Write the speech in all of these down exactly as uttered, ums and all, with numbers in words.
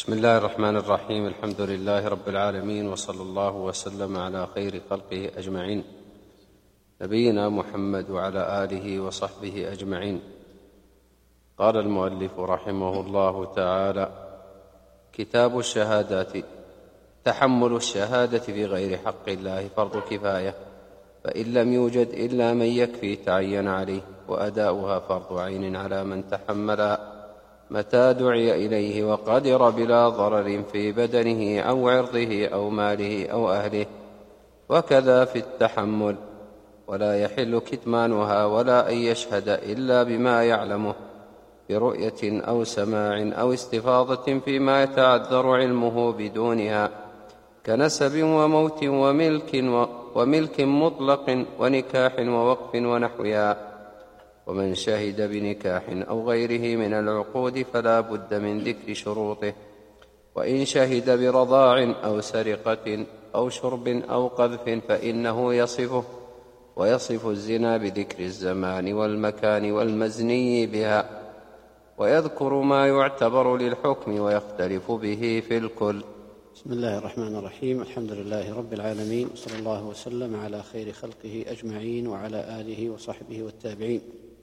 بسم الله الرحمن الرحيم. الحمد لله رب العالمين، وصلى الله وسلم على خير خلقه أجمعين، نبينا محمد وعلى آله وصحبه أجمعين. قال المؤلف رحمه الله تعالى: كتاب الشهادات. تحمل الشهادة في غير حق الله فرض كفاية، فإن لم يوجد إلا من يكفي تعين عليه، وأداؤها فرض عين على من تحملها متى دعي إليه وقدر بلا ضرر في بدنه أو عرضه أو ماله أو أهله، وكذا في التحمل. ولا يحل كتمانها ولا أن يشهد إلا بما يعلمه برؤية أو سماع أو استفاضة فيما يتعذر علمه بدونها، كنسب وموت وملك, وملك مطلق ونكاح ووقف ونحوها. ومن شهد بنكاح أو غيره من العقود فلا بد من ذكر شروطه، وإن شهد برضاع أو سرقة أو شرب أو قذف فإنه يصفه، ويصف الزنا بذكر الزمان والمكان والمزني بها، ويذكر ما يعتبر للحكم ويختلف به في الكل. بسم الله الرحمن الرحيم. الحمد لله رب العالمين، وصلى الله وسلم على خير خلقه أجمعين وعلى آله وصحبه والتابعين.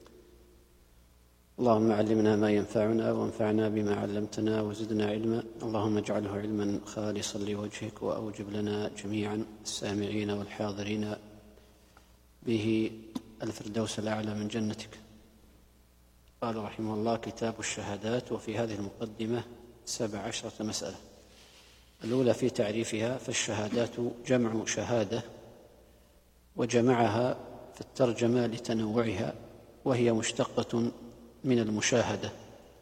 اللهم علمنا ما ينفعنا وانفعنا بما علمتنا وزدنا علما، اللهم اجعله علما خالصا لوجهك، وأوجب لنا جميعا السامعين والحاضرين به الفردوس الأعلى من جنتك. قال رحمه الله: كتاب الشهادات. وفي هذه المقدمة سبع عشرة مسألة. الأولى في تعريفها: فالشهادات جمع شهادة، وجمعها في الترجمة لتنوعها، وهي مشتقة من المشاهدة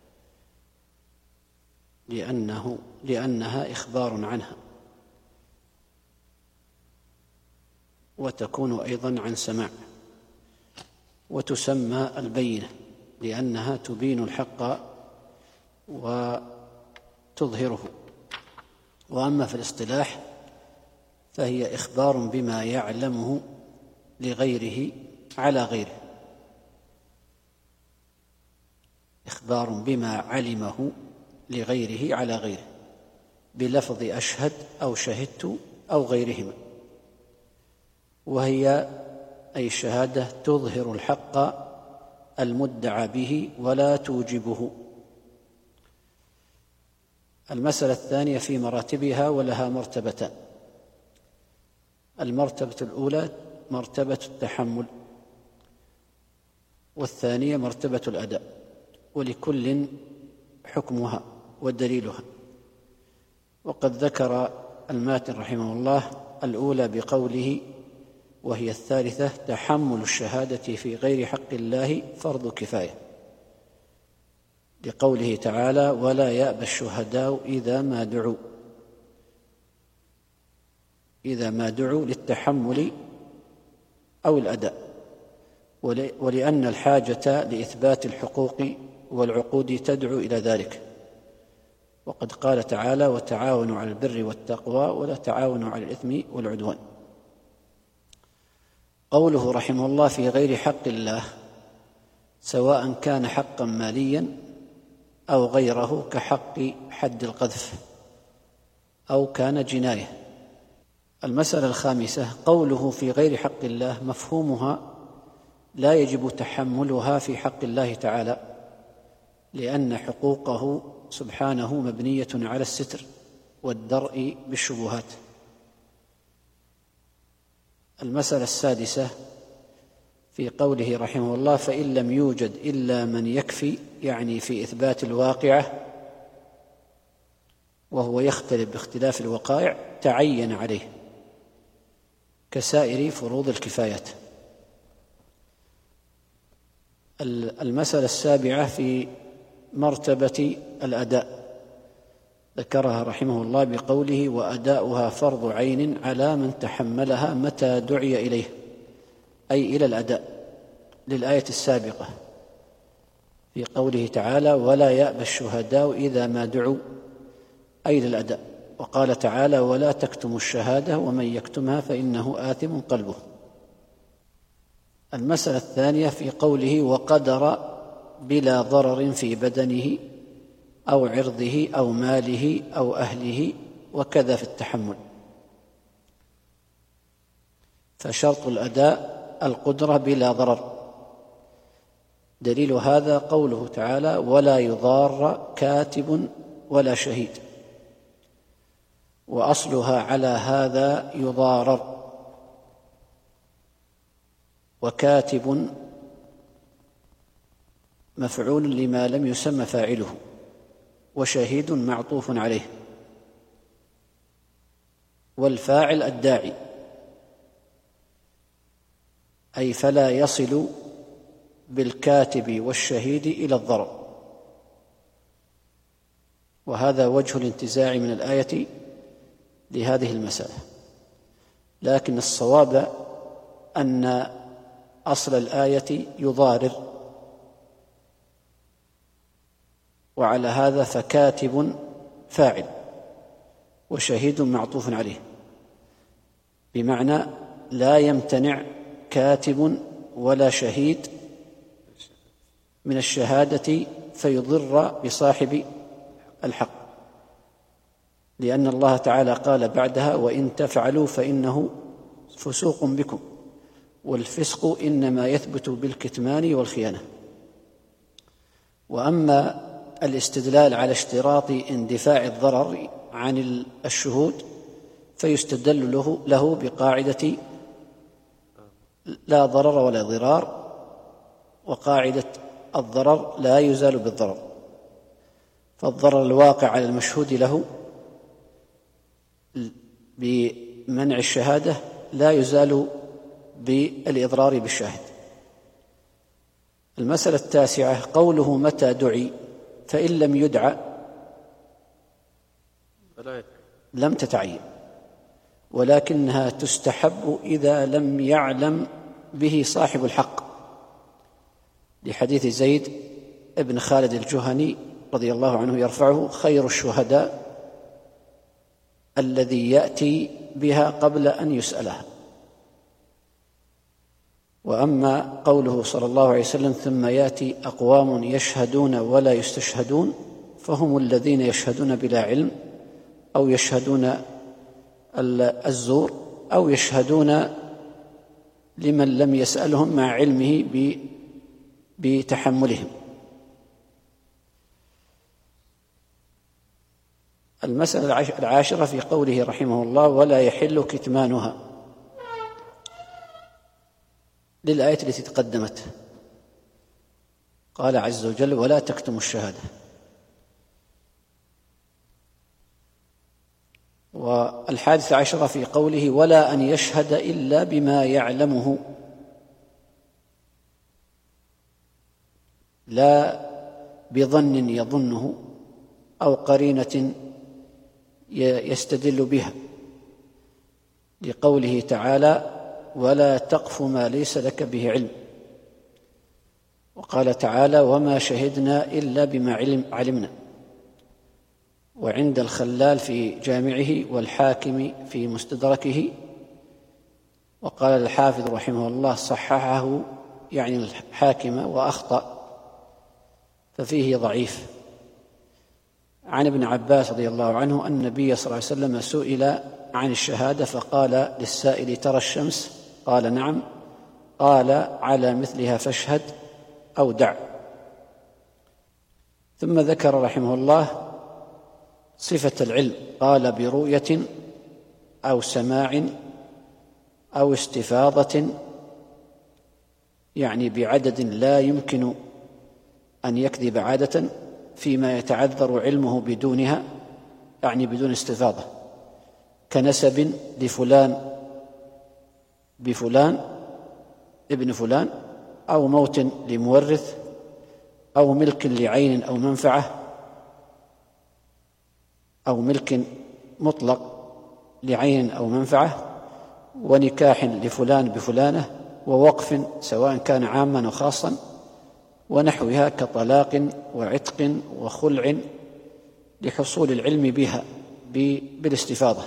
لأنه لأنها إخبار عنها، وتكون أيضا عن سماع. وتسمى البينة لأنها تبين الحق وتظهره. وأما في الاصطلاح فهي إخبار بما يعلمه لغيره على غيره، إخبار بما علمه لغيره على غيره بلفظ أشهد أو شهدت أو غيرهما. وهي أي الشهادة تظهر الحق المدعى به ولا توجبه. المسألة الثانية في مراتبها، ولها مرتبتان. المرتبة الأولى مرتبة التحمل، والثانية مرتبة الأداء، ولكل حكمها ودليلها. وقد ذكر الماتن رحمه الله الأولى بقوله: وهي الثالثة تحمل الشهادة في غير حق الله فرض كفاية، لقوله تعالى: ولا يأبى الشهداء إذا ما دعوا إذا ما دعوا للتحمل أو الأداء، ولأن الحاجة لإثبات الحقوق والعقود تدعو إلى ذلك. وقد قال تعالى: وتعاونوا على البر والتقوى ولا تعاونوا على الإثم والعدوان. قوله رحمه الله: في غير حق الله، سواء كان حقا ماليا أو غيره كحق حد القذف، أو كان جناية. المسألة الخامسة: قوله في غير حق الله مفهومها لا يجب تحملها في حق الله تعالى، لأن حقوقه سبحانه مبنية على الستر والدرء بالشبهات. المسألة السادسة في قوله رحمه الله: فإن لم يوجد إلا من يكفي، يعني في إثبات الواقعة، وهو يختلف باختلاف الوقائع، تعين عليه كسائر فروض الكفايات. المسألة السابعة في مرتبة الأداء، ذكرها رحمه الله بقوله: وأداؤها فرض عين على من تحملها متى دعي إليه، أي إلى الأداء، للآية السابقة في قوله تعالى: ولا يأبى الشهداء إذا ما دعوا، أي للأداء. وقال تعالى: ولا تكتموا الشهادة ومن يكتمها فإنه آثم قلبه. المسألة الثانية في قوله: وقدر بلا ضرر في بدنه أو عرضه أو ماله أو أهله، وكذا في التحمل. فشرط الأداء القدرة بلا ضرر. دليل هذا قوله تعالى: ولا يضار كاتب ولا شهيد. وأصلها على هذا يضارر، وكاتب مفعول لما لم يسمى فاعله، وشهيد معطوف عليه، والفاعل الداعي، أي فلا يصل بالكاتب والشهيد إلى الضرر. وهذا وجه الانتزاع من الآية لهذه المسألة. لكن الصواب أن أصل الآية يضارر، وعلى هذا فكاتب فاعل وشهيد معطوف عليه، بمعنى لا يمتنع كاتب ولا شهيد من الشهادة فيضر بصاحب الحق، لأن الله تعالى قال بعدها: وإن تفعلوا فإنه فسوق بكم، والفسق إنما يثبت بالكتمان والخيانة. وأما الاستدلال على اشتراط اندفاع الضرر عن الشهود فيستدل له, له بقاعدة لا ضرر ولا ضرار، وقاعدة الضرر لا يزال بالضرر. فالضرر الواقع على المشهود له بمنع الشهادة لا يزال بالإضرار بالشاهد. المسألة التاسعة قوله: متى دعي، فإن لم يدعى لم تتعين، ولكنها تستحب إذا لم يعلم به صاحب الحق، لحديث زيد بن خالد الجهني رضي الله عنه يرفعه: خير الشهداء الذي يأتي بها قبل أن يسألها. وأما قوله صلى الله عليه وسلم: ثم يأتي أقوام يشهدون ولا يستشهدون، فهم الذين يشهدون بلا علم، أو يشهدون الزور، أو يشهدون لمن لم يسألهم مع علمه بتحملهم. المسألة العاشرة في قوله رحمه الله: ولا يحل كتمانها، للآية التي تقدمت. قال عز وجل: ولا تكتموا الشهادة. والحادث عشر في قوله: ولا أن يشهد إلا بما يعلمه، لا بظن يظنه أو قرينة يستدل بها، لقوله تعالى: ولا تقف ما ليس لك به علم. وقال تعالى: وما شهدنا إلا بما علمنا. وعند الخلال في جامعه والحاكم في مستدركه. وقال الحافظ رحمه الله: صححه يعني الحاكم وأخطأ، ففيه ضعيف. عن ابن عباس رضي الله عنه أن النبي صلى الله عليه وسلم سئل عن الشهادة فقال للسائل: ترى الشمس؟ قال: نعم. قال: على مثلها فاشهد أو دع. ثم ذكر رحمه الله صفة العلم، قال: برؤية أو سماع أو استفاضة، يعني بعدد لا يمكن أن يكذب عادة فيما يتعذر علمه بدونها، يعني بدون استفاضة، كنسب لفلان بفلان ابن فلان، أو موت لمورث، أو ملك لعين أو منفعة، أو ملك مطلق لعين أو منفعة، ونكاح لفلان بفلانة، ووقف سواء كان عاما أو خاصا، ونحوها كطلاق وعتق وخلع، لحصول العلم بها بالاستفاضة.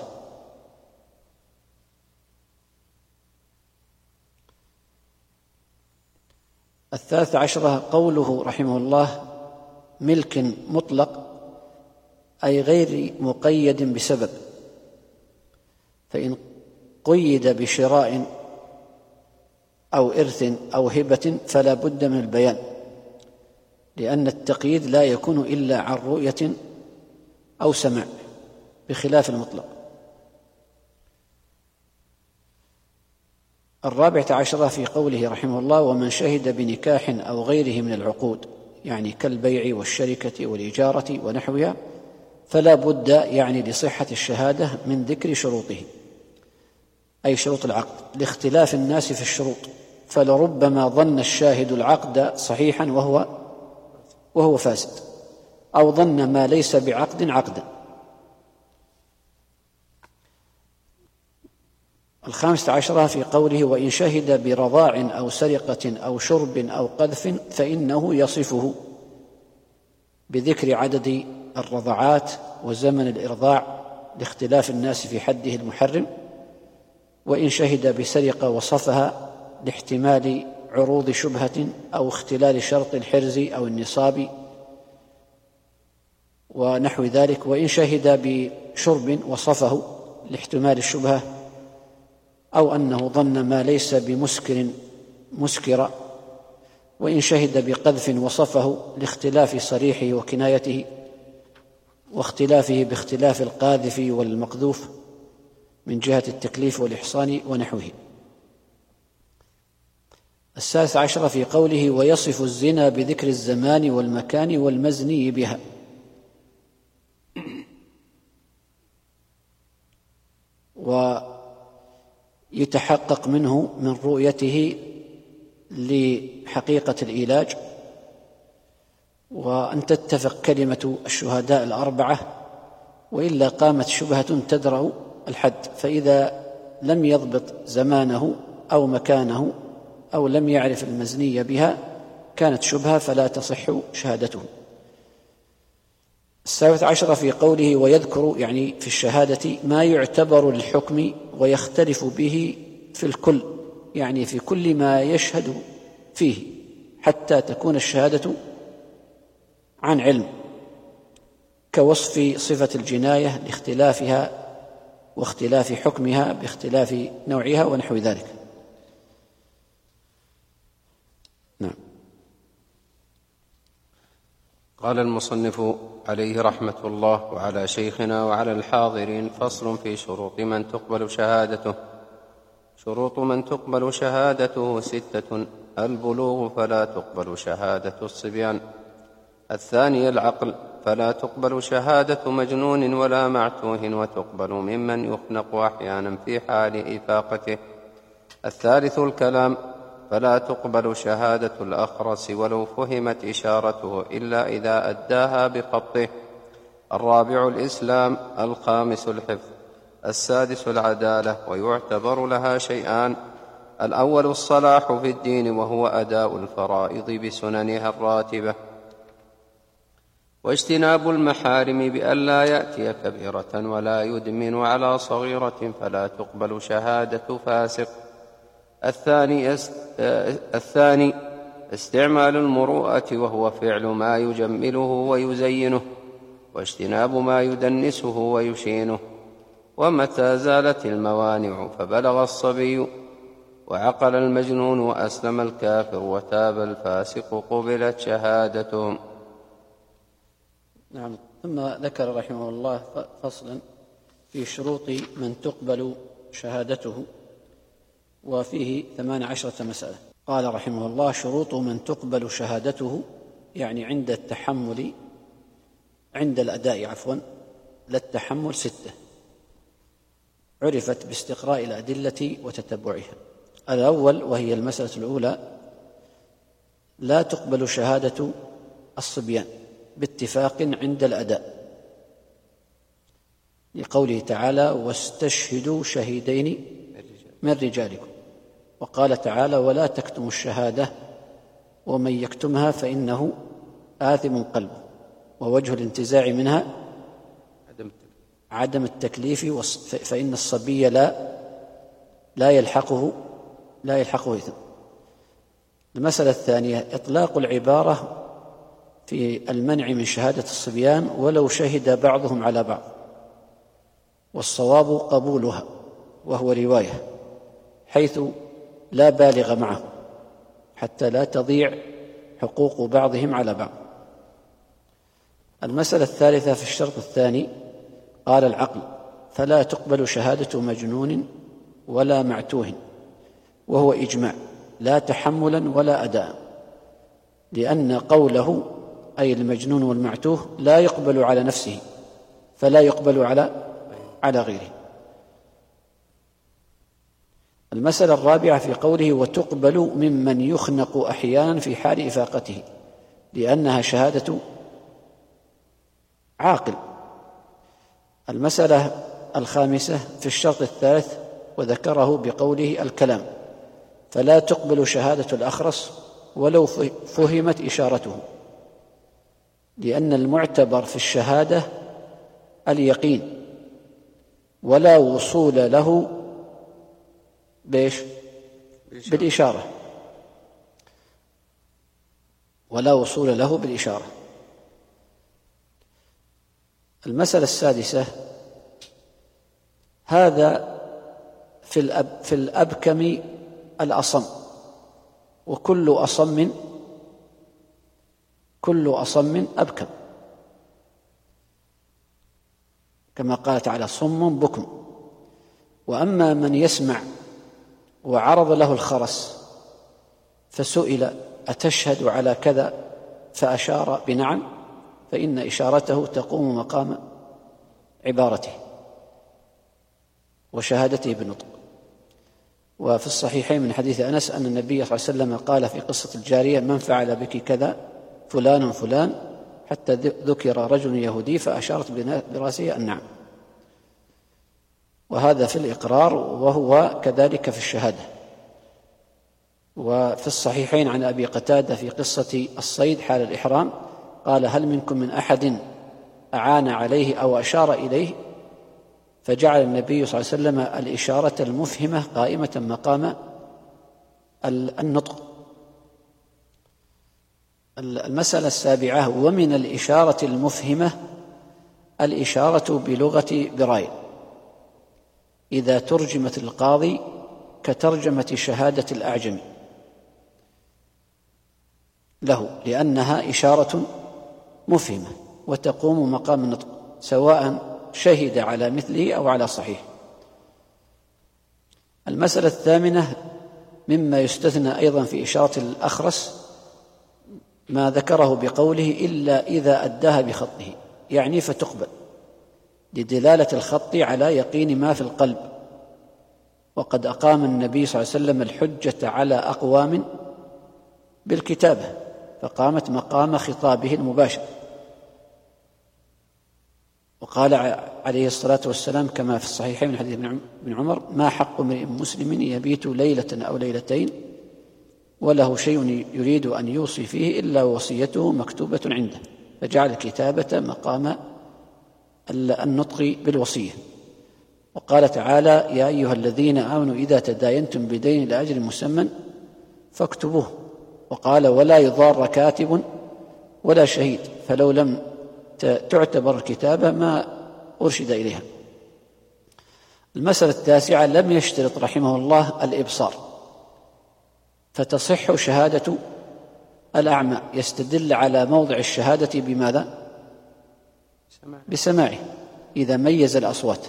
الثالث عشرة قوله رحمه الله: ملك مطلق، أي غير مقيد بسبب، فإن قيد بشراء أو إرث أو هبة فلا بد من البيان، لأن التقييد لا يكون إلا عن رؤية أو سمع بخلاف المطلق. الرابعة عشرة في قوله رحمه الله: ومن شهد بنكاح أو غيره من العقود، يعني كالبيع والشركة والإجارة ونحوها، فلا بد يعني لصحة الشهادة من ذكر شروطه، أي شروط العقد، لاختلاف الناس في الشروط، فلربما ظن الشاهد العقد صحيحا وهو وهو فاسد، أو ظن ما ليس بعقد عقدا. الخامسة عشرة في قوله: وإن شهد برضاع أو سرقة أو شرب أو قذف فإنه يصفه بذكر عدد الرضعات وزمن الإرضاع لاختلاف الناس في حده المحرم. وإن شهد بسرقة وصفها لاحتمال عروض شبهة أو اختلال شرط الحرز أو النصاب ونحو ذلك. وإن شهد بشرب وصفه لاحتمال الشبهة أو أنه ظن ما ليس بمسكر مسكرا. وإن شهد بقذف وصفه لاختلاف صريحه وكنايته واختلافه باختلاف القاذف والمقذوف من جهة التكليف والإحصان ونحوه. السادس عشر في قوله: ويصف الزنا بذكر الزمان والمكان والمزني بها، ويتحقق منه من رؤيته لحقيقة العلاج، وأن تتفق كلمة الشهداء الأربعة، وإلا قامت شبهة تدرأ الحد، فإذا لم يضبط زمانه أو مكانه أو لم يعرف المزني بها كانت شبهة فلا تصح شهادته. السابع عشر في قوله: ويذكر يعني في الشهادة ما يعتبر للحكم ويختلف به في الكل، يعني في كل ما يشهد فيه، حتى تكون الشهادة عن علم، كوصف صفة الجناية لاختلافها واختلاف حكمها باختلاف نوعها ونحو ذلك. نعم. قال المصنف عليه رحمة الله: وعلى شيخنا وعلى الحاضرين فصل في شروط من تقبل شهادته. شروط من تقبل شهادته ستة: البلوغ فلا تقبل شهادة الصبيان. الثاني العقل، فلا تقبل شهادة مجنون ولا معتوه، وتقبل ممن يخنق أحيانا في حال إفاقته. الثالث الكلام، فلا تقبل شهادة الأخرس ولو فهمت إشارته إلا إذا أداها بخطه. الرابع الإسلام. الخامس الحفظ. السادس العدالة، ويعتبر لها شيئان: الأول الصلاح في الدين وهو أداء الفرائض بسننها الراتبة، واجتناب المحارم بأن لا يأتي كبيرة ولا يدمن على صغيرة فلا تقبل شهادة فاسق. الثاني, است... الثاني استعمال المروءة وهو فعل ما يجمله ويزينه، واجتناب ما يدنسه ويشينه. ومتى زالت الموانع فبلغ الصبي وعقل المجنون وأسلم الكافر وتاب الفاسق قبلت شهادتهم. نعم. ثم ذكر رحمه الله فصلا في شروط من تقبل شهادته، وفيه ثمان عشرة مسألة. قال رحمه الله: شروط من تقبل شهادته، يعني عند التحمل عند الأداء عفوا لا التحمل، ستة عرفت باستقراء الأدلة وتتبعها. الأول، وهي المسألة الأولى: لا تقبل شهادة الصبيان باتفاق عند الأداء، لقوله تعالى: واستشهدوا شهيدين من رجالكم. وقال تعالى: ولا تكتموا الشهادة ومن يكتمها فإنه آثم قلبه. ووجه الانتزاع منها عدم التكليف، فإن الصبي لا لا يلحقه لا يلحقه إثم. المسألة الثانية: إطلاق العبارة في المنع من شهادة الصبيان ولو شهد بعضهم على بعض، والصواب قبولها، وهو رواية، حيث لا بالغ معه حتى لا تضيع حقوق بعضهم على بعض. المسألة الثالثة في الشرط الثاني قال العقل، فلا تقبل شهادة مجنون ولا معتوه، وهو إجماع، لا تحملا ولا أداء، لأن قوله أي المجنون والمعتوه لا يقبل على نفسه فلا يقبل على على غيره. المسألة الرابعة في قوله وتقبل ممن يخنق أحيانا في حال إفاقته، لأنها شهادة عاقل. المسألة الخامسة في الشرط الثالث وذكره بقوله الكلام، فلا تقبل شهادة الأخرس ولو فهمت إشارته، لأن المعتبر في الشهادة اليقين، ولا وصول له بإيش؟ بالإشارة، ولا وصول له بالإشارة. المسألة السادسة، هذا في الأب في الأبكم الأصم، وكل أصم كل أصم أبكم، كما قال تعالى صم بكم. وأما من يسمع وعرض له الخرس فسئل أتشهد على كذا فأشار بنعم، فإن إشارته تقوم مقام عبارته وشهادته بالنطق. وفي الصحيحين من حديث أنس أن النبي صلى الله عليه وسلم قال في قصة الجارية من فعل بك كذا فلان فلان، حتى ذكر رجل يهودي فأشارت برأسه النعم. وهذا في الإقرار، وهو كذلك في الشهادة. وفي الصحيحين عن أبي قتادة في قصة الصيد حال الإحرام قال هل منكم من أحد أعان عليه أو أشار إليه، فجعل النبي صلى الله عليه وسلم الإشارة المفهمة قائمة مقام النطق. المسألة السابعة، ومن الإشارة المفهمة الإشارة بلغة برايل إذا ترجمت القاضي كترجمة شهادة الأعجم له، لأنها إشارة مفهمة وتقوم مقام النطق، سواء شهد على مثله أو على صحيح. المسألة الثامنة مما يستثنى أيضا في إشارة الأخرس ما ذكره بقوله إلا إذا أداها بخطه، يعني فتقبل، لدلالة الخط على يقين ما في القلب. وقد أقام النبي صلى الله عليه وسلم الحجة على أقوام بالكتابة، فقامت مقام خطابه المباشر. وقال عليه الصلاة والسلام كما في الصحيحين من حديث ابن عمر ما حق امرئ مسلم يبيت ليلة أو ليلتين وله شيء يريد أن يوصي فيه إلا وصيته مكتوبة عنده، فجعل الكتابة مقام النطق بالوصية. وقال تعالى يا أيها الذين آمنوا إذا تداينتم بدين لأجل مسمى فاكتبوه. وقال ولا يضار كاتب ولا شهيد، فلو لم تعتبر الكتابة ما أرشد إليها. المسألة التاسعة لم يشترط رحمه الله الإبصار، فتصح شهادة الأعمى، يستدل على موضع الشهادة بماذا؟ بسماعه إذا ميز الأصوات.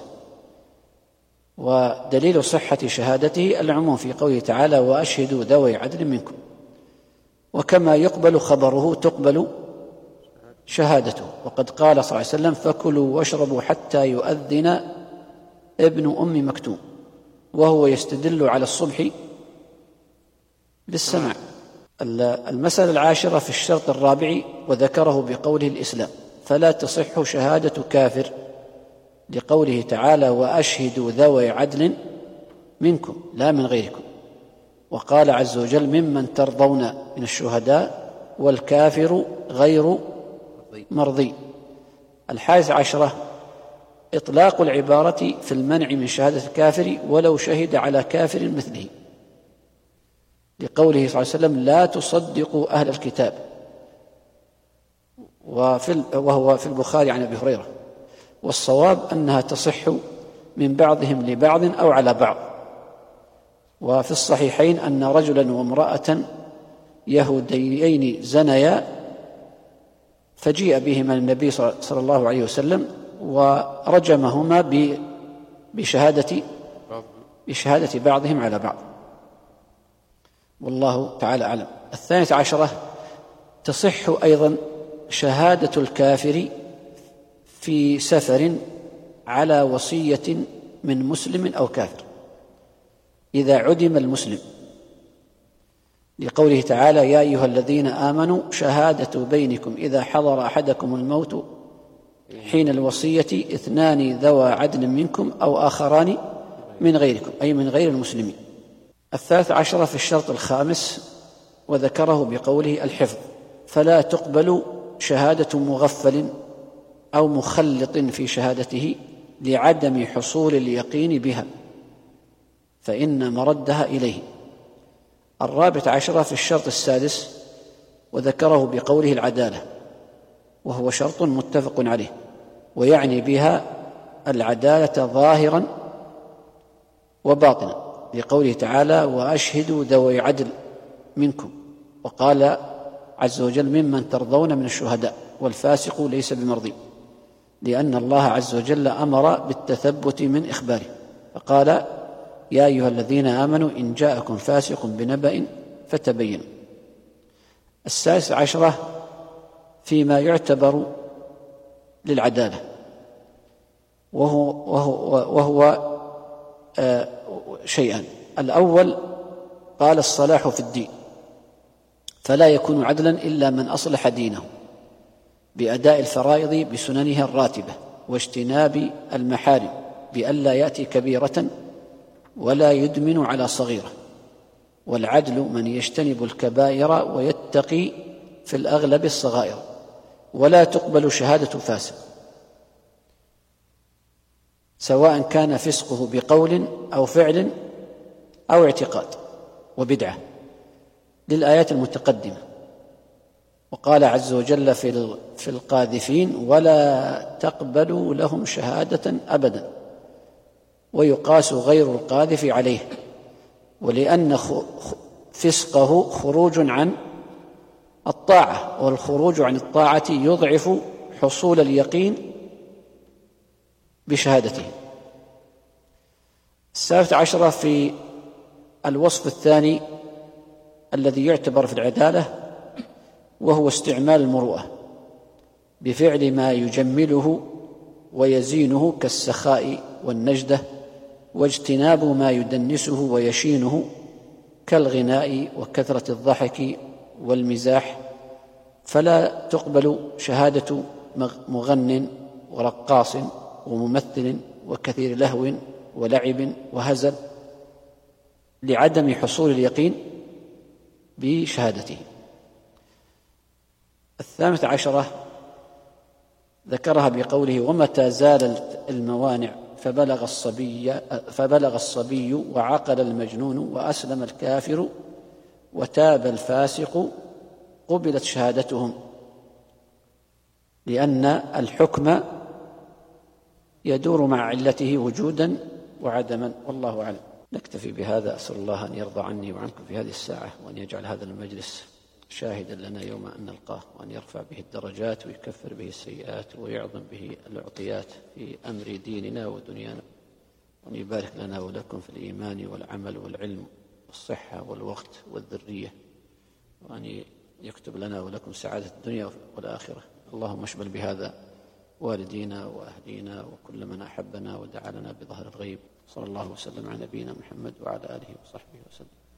ودليل صحة شهادته العموم في قوله تعالى وأشهدوا ذوي عدل منكم. وكما يقبل خبره تقبل شهادته، وقد قال صلى الله عليه وسلم فكلوا واشربوا حتى يؤذن ابن أم مكتوم، وهو يستدل على الصبح بالسماع. المسألة العاشرة في الشرط الرابع وذكره بقوله الإسلام، فلا تصح شهادة كافر لقوله تعالى وأشهدوا ذوي عدل منكم لا من غيركم. وقال عز وجل ممن ترضون من الشهداء والكافر غير مرضي. الحادث عشرة إطلاق العبارة في المنع من شهادة الكافر ولو شهد على كافر مثله، لقوله صلى الله عليه وسلم لا تصدقوا أهل الكتاب. وفي وهو في البخاري عن أبي هريرة، والصواب أنها تصح من بعضهم لبعض أو على بعض. وفي الصحيحين أن رجلا وامرأة يهوديين زنيا فجيء بهما النبي صلى الله عليه وسلم ورجمهما بشهادة بشهادة بعضهم على بعض، والله تعالى أعلم. الثانية عشرة تصح أيضا شهادة الكافر في سفر على وصية من مسلم أو كافر إذا عدم المسلم، لقوله تعالى: يا أيها الذين آمنوا شهادة بينكم إذا حضر أحدكم الموت حين الوصية اثنان ذوى عدل منكم أو آخران من غيركم، أي من غير المسلمين. الثالث عشر في الشرط الخامس وذكره بقوله: الحفظ، فلا تقبل شهادة مغفل أو مخلط في شهادته لعدم حصول اليقين بها، فإن مردها إليه. الرابع عشر في الشرط السادس وذكره بقوله: العدالة، وهو شرط متفق عليه، ويعني بها العدالة ظاهرا وباطنا، لقوله تعالى: وأشهدوا ذوي عدل منكم، وقال عز وجل: ممن ترضون من الشهداء، والفاسق ليس بمرضي، لأن الله عز وجل أمر بالتثبت من إخباره، فقال: يا أيها الذين آمنوا إن جاءكم فاسق بنبأ فتبينوا. السادس عشرة فيما يعتبر للعدالة، وهو, وهو, وهو آه شيئان. الأول قال: الصلاح في الدين، فلا يكون عدلا إلا من أصلح دينه بأداء الفرائض بسننها الراتبة واجتناب المحارم بألا يأتي كبيرة ولا يدمن على صغيرة. والعدل من يجتنب الكبائر ويتقي في الأغلب الصغائر. ولا تقبل شهادة فاسق سواء كان فسقه بقول أو فعل أو اعتقاد وبدعة، للآيات المتقدمة. وقال عز وجل في القاذفين: ولا تقبلوا لهم شهادة أبدا، ويقاس غير القاذف عليه، ولأن فسقه خروج عن الطاعة، والخروج عن الطاعة يضعف حصول اليقين بشهادته. السابعة عشرة في الوصف الثاني الذي يعتبر في العدالة، وهو استعمال المروءة بفعل ما يجمله ويزينه كالسخاء والنجدة، واجتناب ما يدنسه ويشينه كالغناء وكثرة الضحك والمزاح. فلا تقبل شهادة مغن ورقاص وممثل وكثير لهو ولعب وهزل لعدم حصول اليقين بشهادته. الثامنة عشرة ذكرها بقوله: ومتى زالت الموانع فبلغ الصبي, فبلغ الصبي وعقل المجنون وأسلم الكافر وتاب الفاسق قبلت شهادتهم، لأن الحكم يدور مع علته وجودا وعدما، والله أعلم. نكتفي بهذا. أسأل الله أن يرضى عني وعنكم في هذه الساعة، وأن يجعل هذا المجلس شاهدا لنا يوم أن نلقاه، وأن يرفع به الدرجات ويكفر به السيئات ويعظم به العطيات في أمر ديننا ودنيانا، وأن يبارك لنا ولكم في الإيمان والعمل والعلم والصحة والوقت والذرية، وأن يكتب لنا ولكم سعادة الدنيا والآخرة. اللهم اشمل بهذا والدينا وأهلينا وكل من أحبنا ودعا لنا بظهر الغيب. صلى الله وسلم على نبينا محمد وعلى آله وصحبه وسلم.